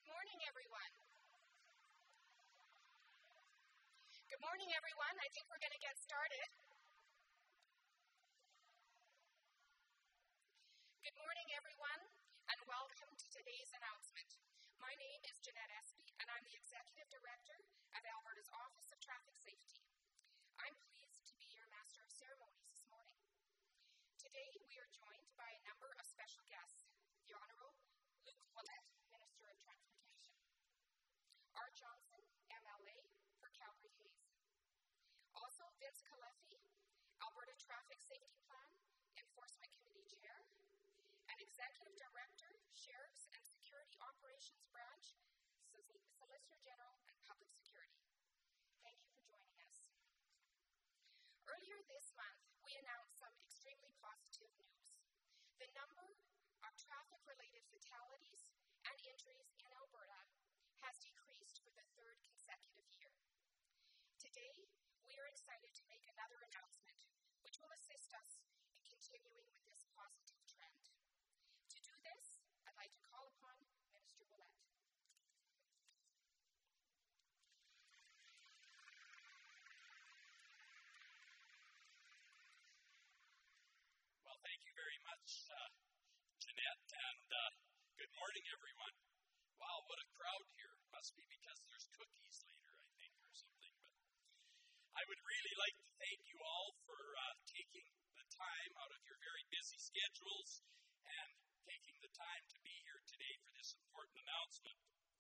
Good morning, everyone. Good morning, everyone. I think we're going to get started. Good morning, everyone, and welcome to today's announcement. My name is Jeanette Espy, and I'm the Executive Director of Alberta's Office of Traffic Safety. I'm pleased to be your Master of Ceremonies this morning. Today, we are joined by a number of special guests. The Honourable Luc Ouellette, Minister of Transportation. Art Johnson, MLA for Calgary-Hayes. Also, Vince Caleffi, Alberta Traffic Safety Plan Enforcement Committee Chair, and Executive Director, Sheriff's and Security Operations Branch, Solicitor General and Public Security. Thank you for joining us. Earlier this month, we announced some extremely positive news. The number of traffic-related fatalities and injuries in Alberta has decreased for the third consecutive year. Today, we are excited to make another announcement, which will assist us in continuing with this positive trend. To do this, I'd like to call upon Minister Ouellette. Well, thank you very much, Jeanette, and good morning, everyone. Wow, what a crowd here. Must be because there's cookies later, I think, or something. But I would really like to thank you all for taking the time out of your very busy schedules and taking the time to be here today for this important announcement.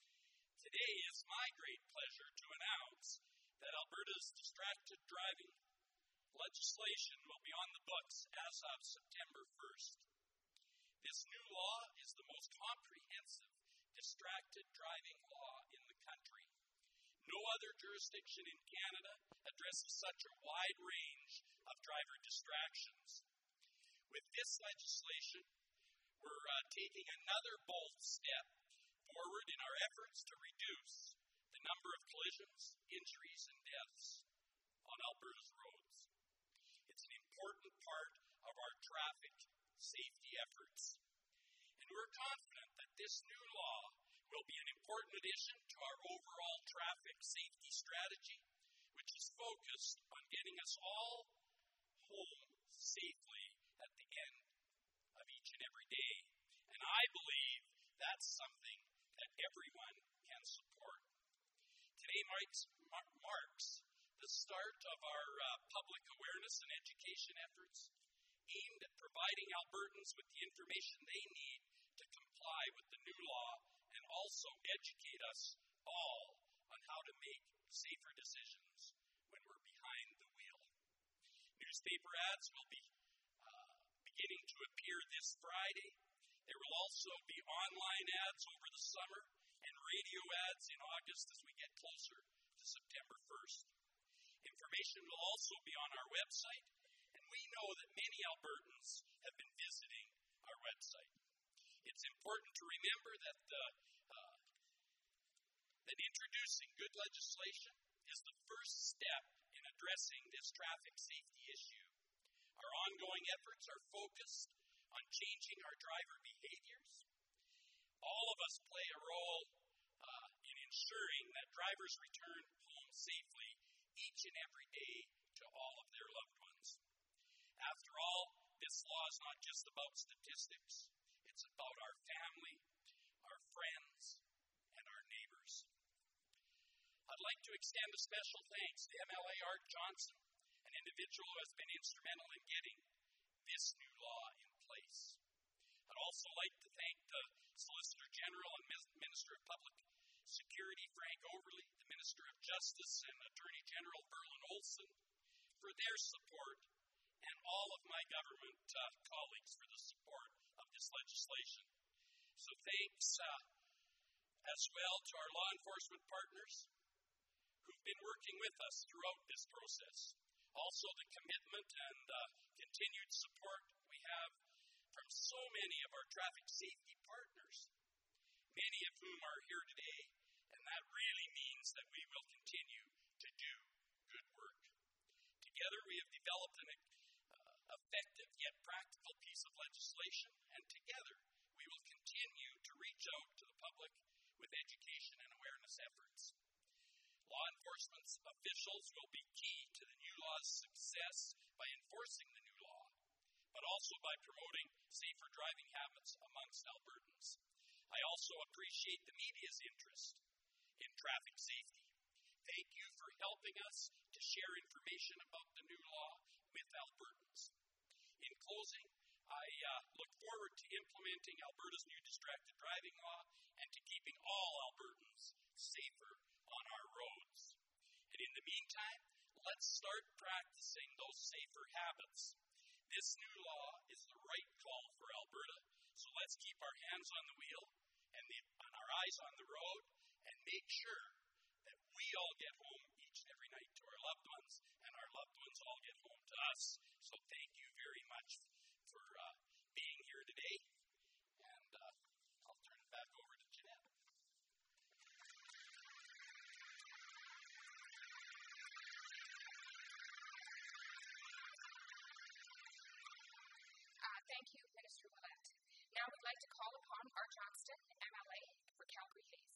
Today is my great pleasure to announce that Alberta's distracted driving legislation will be on the books as of September 1st. This new law is the most comprehensive distracted driving law in the country. No other jurisdiction in Canada addresses such a wide range of driver distractions. With this legislation, we're taking another bold step forward in our efforts to reduce the number of collisions, injuries, and deaths on Alberta's roads. It's an important part of our traffic safety efforts. And we're confident that this new law will be an important addition to our overall traffic safety strategy, which is focused on getting us all home safely at the end of each and every day. And I believe that's something that everyone can support. Today marks the start of our public awareness and education efforts aimed at providing Albertans with the information they need to comply with the new law and also educate us all on how to make safer decisions when we're behind the wheel. Newspaper ads will be beginning to appear this Friday. There will also be online ads over the summer and radio ads in August as we get closer to September 1st. Information will also be on our website, and we know that many Albertans have been visiting our website. It's important to remember that introducing good legislation is the first step in addressing this traffic safety issue. Our ongoing efforts are focused on changing our driver behaviors. All of us play a role in ensuring that drivers return home safely each and every day to all of their loved ones. After all, this law is not just about statistics. It's about our family, our friends, and our neighbors. I'd like to extend a special thanks to MLA Art Johnson, an individual who has been instrumental in getting this new law in place. I'd also like to thank the Solicitor General and Minister of Public Security, Frank Overley, the Minister of Justice and Attorney General Verlin Olson for their support, and all of my government colleagues for the support of this legislation. So thanks as well to our law enforcement partners who've been working with us throughout this process. Also the commitment and continued support we have from so many of our traffic safety partners, many of whom are here today, and that really means that we will continue to do good work. Together we have developed an effective yet practical piece of legislation, and together we will continue to reach out to the public with education and awareness efforts. Law enforcement officials will be key to the new law's success by enforcing the new law, but also by promoting safer driving habits amongst Albertans. I also appreciate the media's interest in traffic safety. Thank you for helping us to share information about the new law with Albertans. In closing, I look forward to implementing Alberta's new distracted driving law and to keeping all Albertans safer on our roads. And in the meantime, let's start practicing those safer habits. This new law is the right call for Alberta, so let's keep our hands on the wheel and our eyes on the road and make sure that we all get home each and every night to our loved ones and our loved ones all get home to us. So thank you very much for being here today, and I'll turn it back over to Jeanette. Thank you, Minister Willett. Now we'd like to call upon Art Johnston, MLA for Calgary Hayes.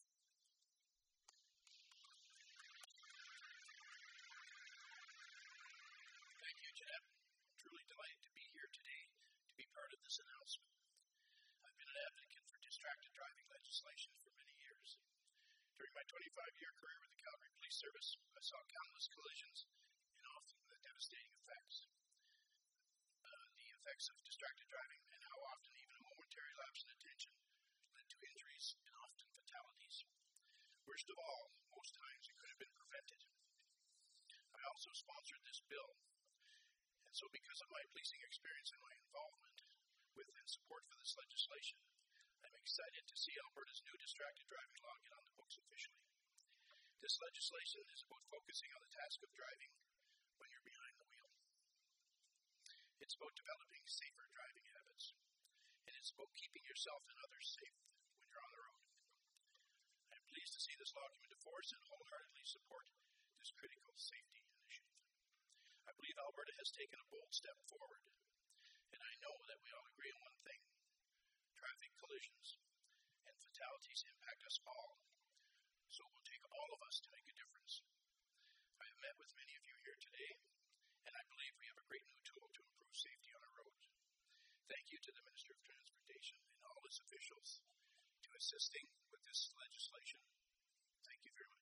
Thank you, Jeanette. I'm truly delighted to be here today to be part of this announcement. I've been an advocate for distracted driving legislation for many years. During my 25-year career with the Calgary Police Service, I saw countless collisions and often the devastating effects. The effects of distracted driving and how often even a momentary lapse in attention led to injuries and often fatalities. Worst of all, most times it could have been prevented. I also sponsored this bill, and so because of my policing experience and my involvement with and support for this legislation, I'm excited to see Alberta's new distracted driving law get on the books officially. This legislation is about focusing on the task of driving when you're behind the wheel. It's about developing safer driving habits, and it's about keeping yourself and others safe when you're on the road. I'm pleased to see this law come into force and wholeheartedly support this critical safety initiative. I believe Alberta has taken a bold step forward, and I know that we all agree on one thing: traffic collisions and fatalities impact us all, so it will take all of us to make a difference. I have met with many of you here today, and I believe we have a great new tool to improve safety on our roads. Thank you to the Minister of Transportation and all his officials to assisting with this legislation. Thank you very much.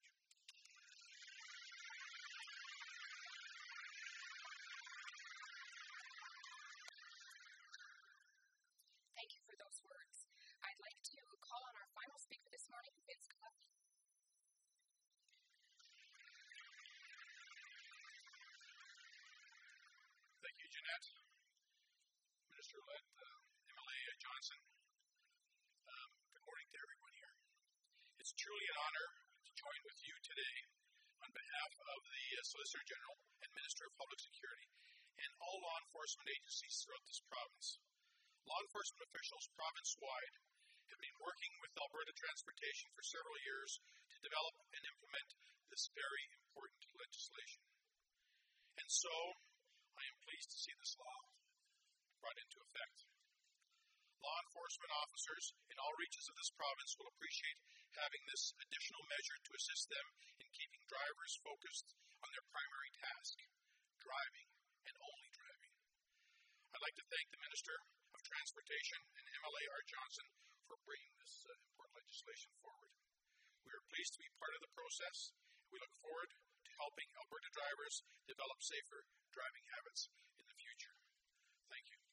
Thank you for those words. I'd like to call on our final speaker this morning, Vince Coffey. Thank you, Jeanette. Minister Willett, MLA Johnson, good morning to everyone here. It's truly an honor to join with you today on behalf of the Solicitor General and Minister of Public Security and all law enforcement agencies throughout this province. Law enforcement officials province-wide have been working with Alberta Transportation for several years to develop and implement this very important legislation. And so, I am pleased to see this law brought into effect. Law enforcement officers in all regions of this province will appreciate having this additional measure to assist them in keeping drivers focused on their primary task, driving and only driving. I'd like to thank the Minister of Transportation and MLA Art Johnston for bringing this important legislation forward. We are pleased to be part of the process. We look forward to helping Alberta drivers develop safer driving habits in the future. Thank you.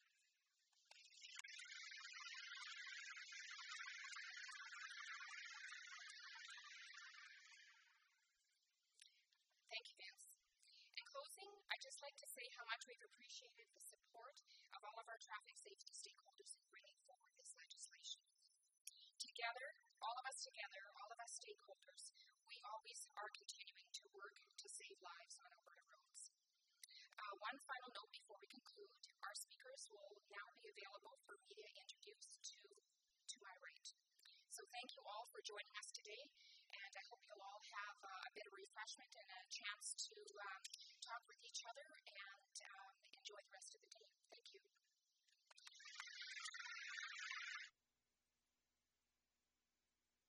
Thank you, Vince. In closing, I'd just like to say how much we've appreciated the support of all of our traffic safety stakeholders in bringing forward this legislation. Together, all of us stakeholders, we always are continuing to work to save lives on Alberta roads. One final note before we conclude: our speakers will now be available for media interviews to my right. So thank you all for joining us today, and I hope you'll all have a bit of refreshment and a chance to talk with each other and